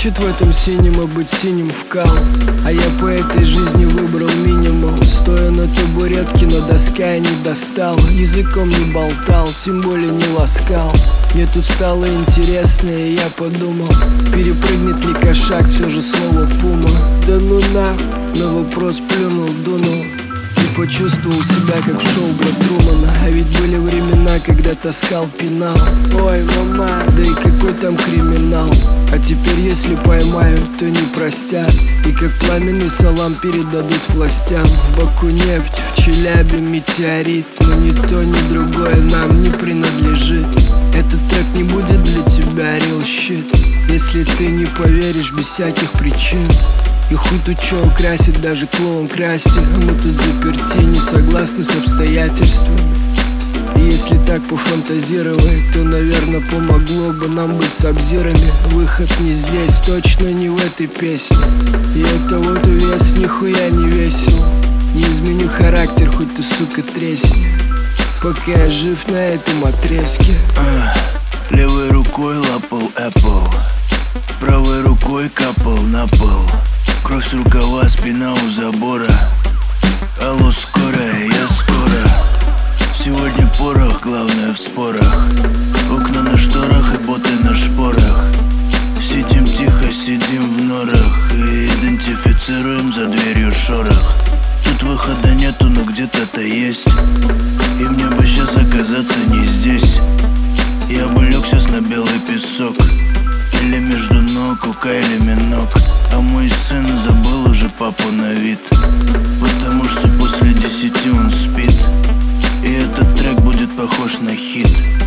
Хочет в этом синем, а быть синим вкал. А я по этой жизни выбрал минимум. Стоя на табуретке, но доска я не достал. Языком не болтал, тем более не ласкал. Мне тут стало интересно, и я подумал, перепрыгнет ли кошак все же слово пума. Да ну на, на вопрос плюнул, дунул и почувствовал себя как в шоу брат Трумана. А ведь были времена, когда таскал пенал. Ой, мама, да и какой там криминал. А теперь если поймают, то не простят. И как пламенный салам передадут властям. В Баку нефть, в Челябе метеорит. Но ни то, ни другое нам не принадлежит. Этот трек не будет для тебя real shit, если ты не поверишь без всяких причин. И хуй тут чё украсит, даже клоун красти. А мы тут заперти, не согласны с обстоятельствами. И если так пофантазировать, то, наверное, помогло бы нам быть сабзирами. Выход не здесь, точно не в этой песне. И это вот вес нихуя не весел. Не изменю характер, хоть ты, сука, тресни, пока я жив на этом отрезке. Левой рукой лапал Apple, правой рукой капал на пол. Кровь с рукава, спина у забора. Алло, скорая, я скоро. Сегодня порох, главное в спорах. Окна на шторах и боты на шпорах. Сидим тихо, сидим в норах и идентифицируем за дверью шорох. Тут выхода нету, но где-то-то есть. И мне бы сейчас оказаться не здесь. Я бы лег сейчас на белый песок, или между ног, ука или минок. А мой сын забыл уже папу на вид, потому что после 10 он спит. И этот трек будет похож на хит.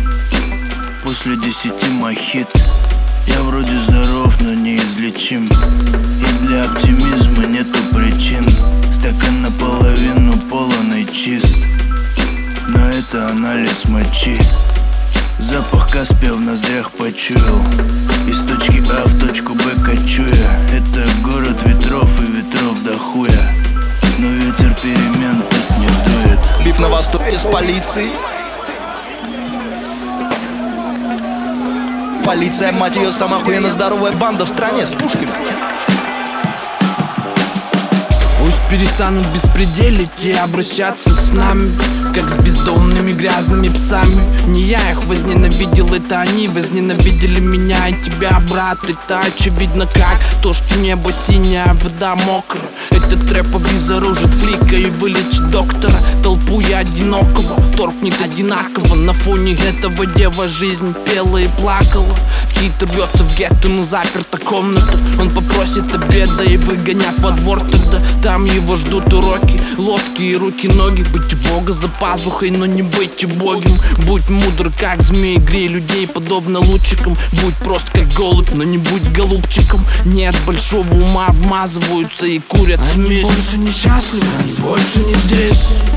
После 10 мохит. Я вроде здоров, но неизлечим. И для оптимизма нету причин. Стакан наполовину полон и чист, но это анализ мочи. Запах Каспия в ноздрях почуял. Из точки А в точку Б кочуя. Это город ветров и ветров до хуя. Но ветер перемен тут не дует. Биф на востоке с полицией. Полиция, мать ее, самая охуенно здоровая банда в стране с пушками. Пусть перестанут беспределить и обращаться с нами как с бездомными грязными псами. Не я их возненавидел, это они возненавидели меня и тебя, брат. Это очевидно как то, что небо синее, а вода мокрая. Этот рэп обезоружит флика и вылечит доктора. Толпу я одинокого торкнет одинаково. На фоне этого дева жизнь пела и плакала. Кит рвется в гетто, но заперта комната. Он попросит обеда и выгонят во двор тогда. Там его ждут уроки, лодки и руки-ноги. Быть у Бога за пазухой, но не быть убогим. Будь мудр, как змей, грей людей подобно лучикам. Будь прост, как голубь, но не будь голубчиком. Нет большого ума, вмазываются и курят смесь. Они больше не счастливы, они больше не здесь.